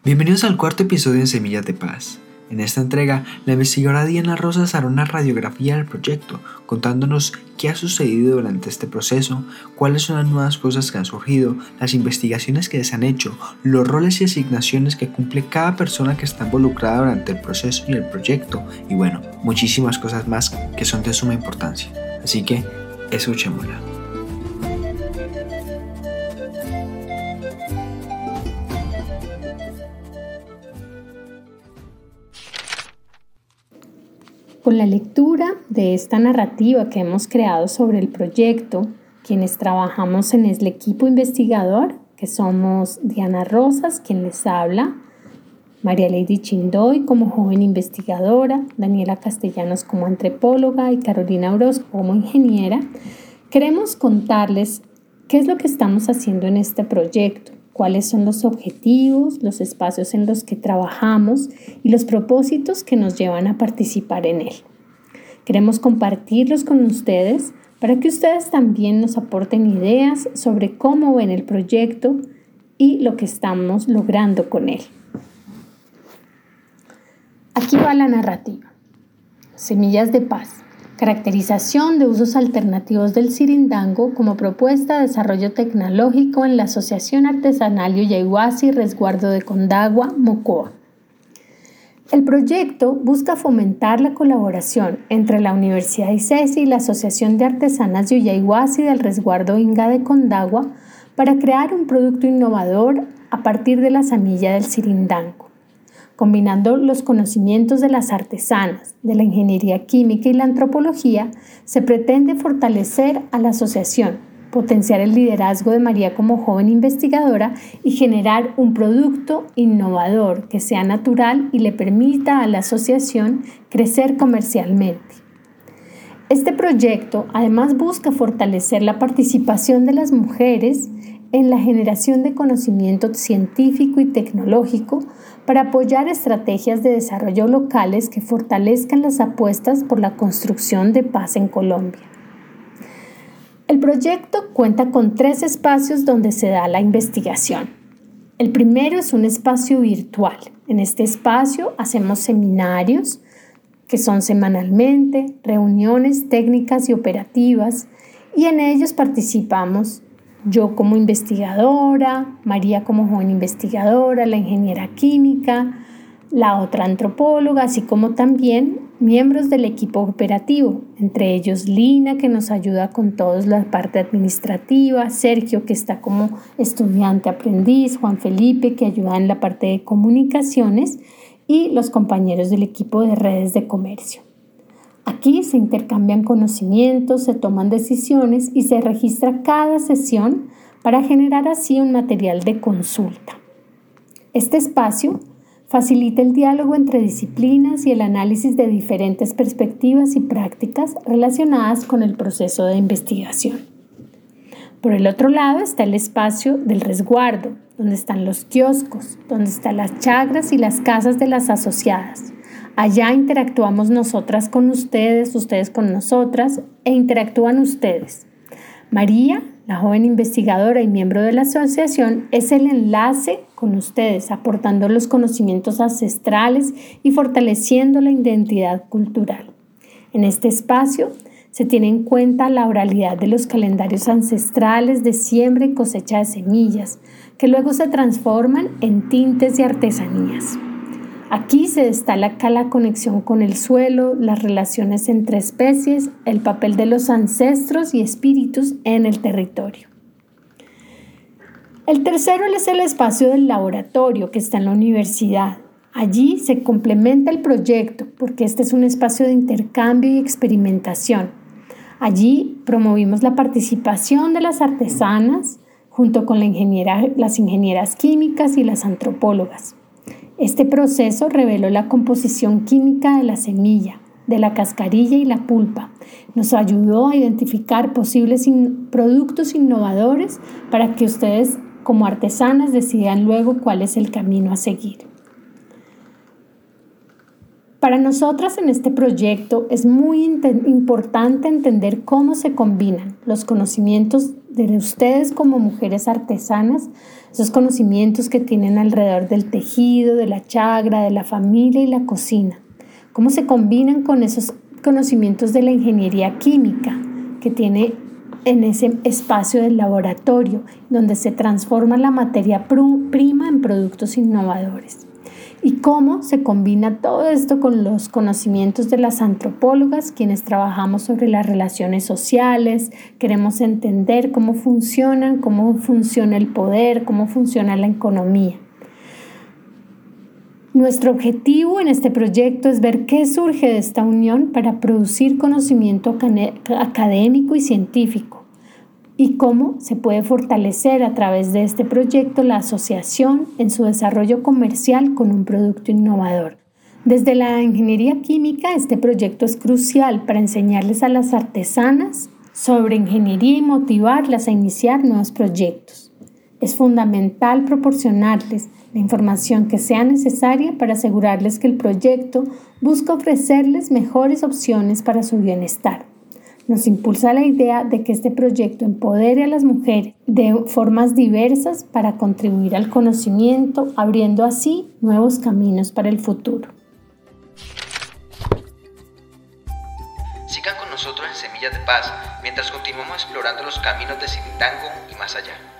Bienvenidos al cuarto episodio de Semillas de Paz. En esta entrega, la investigadora Diana Rosas hará una radiografía del proyecto, contándonos qué ha sucedido durante este proceso, cuáles son las nuevas cosas que han surgido, las investigaciones que se han hecho, los roles y asignaciones que cumple cada persona que está involucrada durante el proceso y el proyecto, y bueno, muchísimas cosas más que son de suma importancia. Así que, escuchémosla. Con la lectura de esta narrativa que hemos creado sobre el proyecto, quienes trabajamos en el equipo investigador, que somos Diana Rosas, quien les habla, María Lady Chindoy como joven investigadora, Daniela Castellanos como antropóloga y Carolina Orozco como ingeniera, queremos contarles qué es lo que estamos haciendo en este proyecto, cuáles son los objetivos, los espacios en los que trabajamos y los propósitos que nos llevan a participar en él. Queremos compartirlos con ustedes para que ustedes también nos aporten ideas sobre cómo ven el proyecto y lo que estamos logrando con él. Aquí va la narrativa. Semillas de Paz. Caracterización de usos alternativos del sirindango como propuesta de desarrollo tecnológico en la Asociación Artesanal Yuyayhuasi Resguardo de Condagua, Mocoa. El proyecto busca fomentar la colaboración entre la Universidad ICESI y la Asociación de Artesanas Yuyayhuasi del Resguardo Inga de Condagua para crear un producto innovador a partir de la semilla del sirindango. Combinando los conocimientos de las artesanas, de la ingeniería química y la antropología, se pretende fortalecer a la asociación, potenciar el liderazgo de María como joven investigadora y generar un producto innovador que sea natural y le permita a la asociación crecer comercialmente. Este proyecto además busca fortalecer la participación de las mujeres en la generación de conocimiento científico y tecnológico para apoyar estrategias de desarrollo locales que fortalezcan las apuestas por la construcción de paz en Colombia. El proyecto cuenta con 3 espacios donde se da la investigación. El primero es un espacio virtual. En este espacio hacemos seminarios que son semanalmente, reuniones técnicas y operativas, y en ellos participamos yo como investigadora, María como joven investigadora, la ingeniera química, la otra antropóloga, así como también miembros del equipo operativo, entre ellos Lina, que nos ayuda con toda la parte administrativa, Sergio, que está como estudiante aprendiz, Juan Felipe, que ayuda en la parte de comunicaciones, y los compañeros del equipo de redes de comercio. Aquí se intercambian conocimientos, se toman decisiones y se registra cada sesión para generar así un material de consulta. Este espacio facilita el diálogo entre disciplinas y el análisis de diferentes perspectivas y prácticas relacionadas con el proceso de investigación. Por el otro lado está el espacio del resguardo, donde están los kioscos, donde están las chacras y las casas de las asociadas. Allá interactuamos nosotras con ustedes, ustedes con nosotras, e interactúan ustedes. María, la joven investigadora y miembro de la asociación, es el enlace con ustedes, aportando los conocimientos ancestrales y fortaleciendo la identidad cultural. En este espacio se tiene en cuenta la oralidad de los calendarios ancestrales de siembra y cosecha de semillas, que luego se transforman en tintes y artesanías. Aquí se destaca la conexión con el suelo, las relaciones entre especies, el papel de los ancestros y espíritus en el territorio. El tercero es el espacio del laboratorio que está en la universidad. Allí se complementa el proyecto porque este es un espacio de intercambio y experimentación. Allí promovimos la participación de las artesanas junto con las ingenieras químicas y las antropólogas. Este proceso reveló la composición química de la semilla, de la cascarilla y la pulpa. Nos ayudó a identificar posibles productos innovadores para que ustedes como artesanas decidan luego cuál es el camino a seguir. Para nosotras en este proyecto es muy importante entender cómo se combinan los conocimientos de ustedes como mujeres artesanas, esos conocimientos que tienen alrededor del tejido, de la chagra, de la familia y la cocina, cómo se combinan con esos conocimientos de la ingeniería química que tiene en ese espacio del laboratorio, donde se transforma la materia prima en productos innovadores. Y cómo se combina todo esto con los conocimientos de las antropólogas, quienes trabajamos sobre las relaciones sociales, queremos entender cómo funciona el poder, cómo funciona la economía. Nuestro objetivo en este proyecto es ver qué surge de esta unión para producir conocimiento académico y científico, y cómo se puede fortalecer a través de este proyecto la asociación en su desarrollo comercial con un producto innovador. Desde la ingeniería química, este proyecto es crucial para enseñarles a las artesanas sobre ingeniería y motivarlas a iniciar nuevos proyectos. Es fundamental proporcionarles la información que sea necesaria para asegurarles que el proyecto busca ofrecerles mejores opciones para su bienestar. Nos impulsa la idea de que este proyecto empodere a las mujeres de formas diversas para contribuir al conocimiento, abriendo así nuevos caminos para el futuro. Sigan con nosotros en Semillas de Paz mientras continuamos explorando los caminos de Sirindango y más allá.